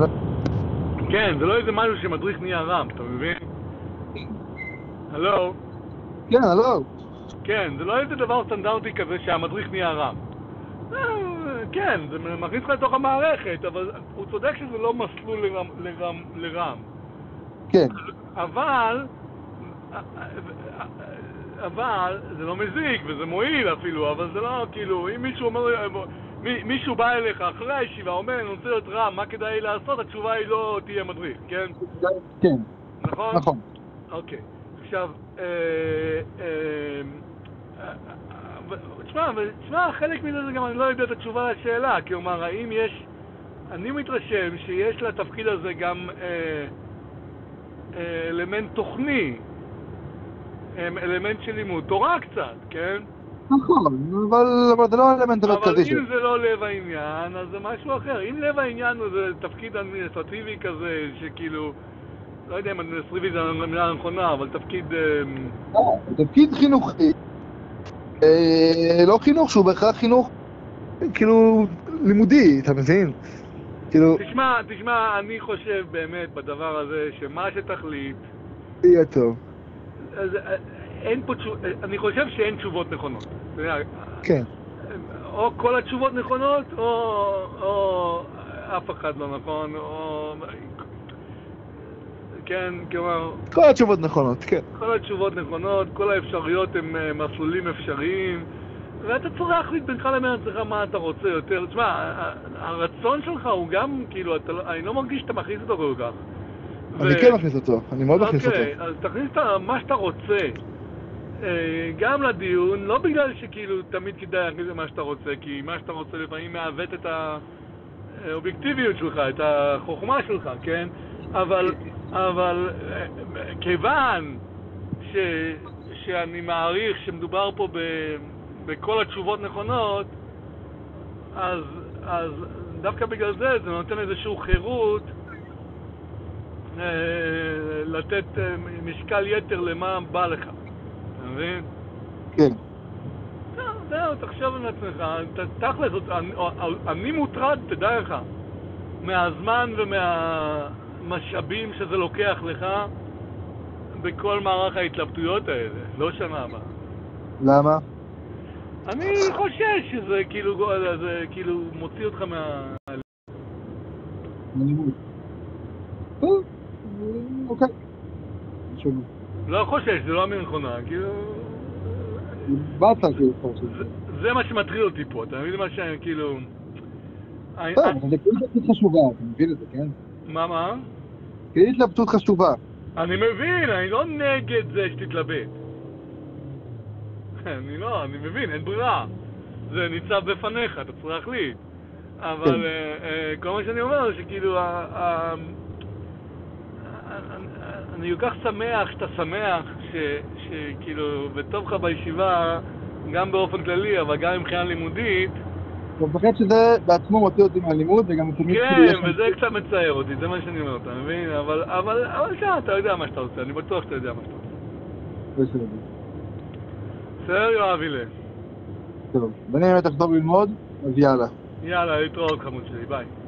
כן, זה לא איזה משהו שמדריך נהיה רם, אתה מבין? הלו? כן, הלו. כן, זה לא איזה דבר סטנדרטי כזה שהמדריך נהיה רם. כן, זה מכניס לך לתוך המערכת, אבל הוא צודק שזה לא מסלול לרם. כן. אבל זה לא מזיק וזה מועיל אפילו, אבל זה לא כאילו, אם מישהו אומר, מישהו בא אליך אחרי הישיבה, אומר, אני רוצה להיות רם, מה כדאי לעשות? התשובה היא לא תהיה מדריך, כן? כן. נכון? נכון. אוקיי. עכשיו, תשמע, חלק מזה זה גם אני לא יודע את התשובה לשאלה, כלומר, האם יש, אני מתרשם שיש לתפקיד הזה גם אלמנט תוכני, אלמנט של לימוד תורה קצת, כן? נכון, אבל זה לא האלמנט המרכזי אבל שלו. אם זה לא לב העניין, אז זה משהו אחר. אם לב העניין הוא זה תפקיד אדמיניסטרטיבי כזה, שכאילו, לא יודע אם אדמיניסטרטיבי זה המילה הנכונה, אבל תפקיד... תפקיד חינוכי, לא חינוך שהוא בהכרח חינוך, כאילו, לימודי, אתה מבין? כאילו... תשמע, אני חושב באמת בדבר הזה, שמה שתחליט... יהיה טוב. אין פה אני חושב שאין תשובות נכונות. כן. או כל התשובות נכונות, או אף אחד לא נכון, או... כן, כלומר... כל התשובות נכונות, כן. כל התשובות נכונות, כל האפשרויות הן מסלולים אפשריים, ואתה צריך להחליט בינך לבין עצמך מה אתה רוצה יותר. תשמע, הרצון שלך הוא גם, כאילו, אני לא מרגיש שאתה מכניס אותו כל כך. אני כן מכניס אותו, אני מאוד מכניס אותו. אוקיי, אז תכניס מה שאתה רוצה, גם לדיון, לא בגלל שכאילו תמיד כדאי להכניס את מה שאתה רוצה, כי מה שאתה רוצה לפעמים מעוות את האובייקטיביות שלך, את החוכמה שלך, כן? אבל כיוון שאני מעריך שמדובר פה בכל התשובות נכונות, אז דווקא בגלל זה נותן איזשהו חירות לתת משקל יתר למה בא לך, אתה מבין? כן. זהו, תחשוב על עצמך, תכלס, אני מוטרד, תדע לך, מהזמן ומהמשאבים שזה לוקח לך בכל מערך ההתלבטויות האלה, לא שנה הבאה. למה? אני חושש שזה כאילו מוציא אותך אוקיי. לא חושש, זה לא אמירה נכונה, כאילו... באת כאילו חושש. זה מה שמטריד אותי פה, אתה מבין מה שאני כאילו... טוב, זה כאילו התלבטות חשובה, אתה מבין את זה, כן? מה? כאילו התלבטות חשובה. אני מבין, אני לא נגד זה שתתלבט. אני מבין, אין ברירה. זה ניצב בפניך, אתה צריך להחליט. אבל כל מה שאני אומר זה שכאילו... אני כל כך שמח שאתה שמח שכאילו בטוב לך בישיבה, גם באופן כללי, אבל גם מבחינה לימודית. אתה מפחד שזה בעצמו מוציא אותי מהלימוד וגם תמיד כאילו יש... כן, וזה קצת מצייר אותי, זה מה שאני אומר, אתה מבין? אבל אתה יודע מה שאתה רוצה, אני בטוח שאתה יודע מה שאתה רוצה. בסדר, יואב הילה. טוב, בני באמת תחזור ללמוד, אז יאללה. יאללה, להתראות חמוד שלי, ביי.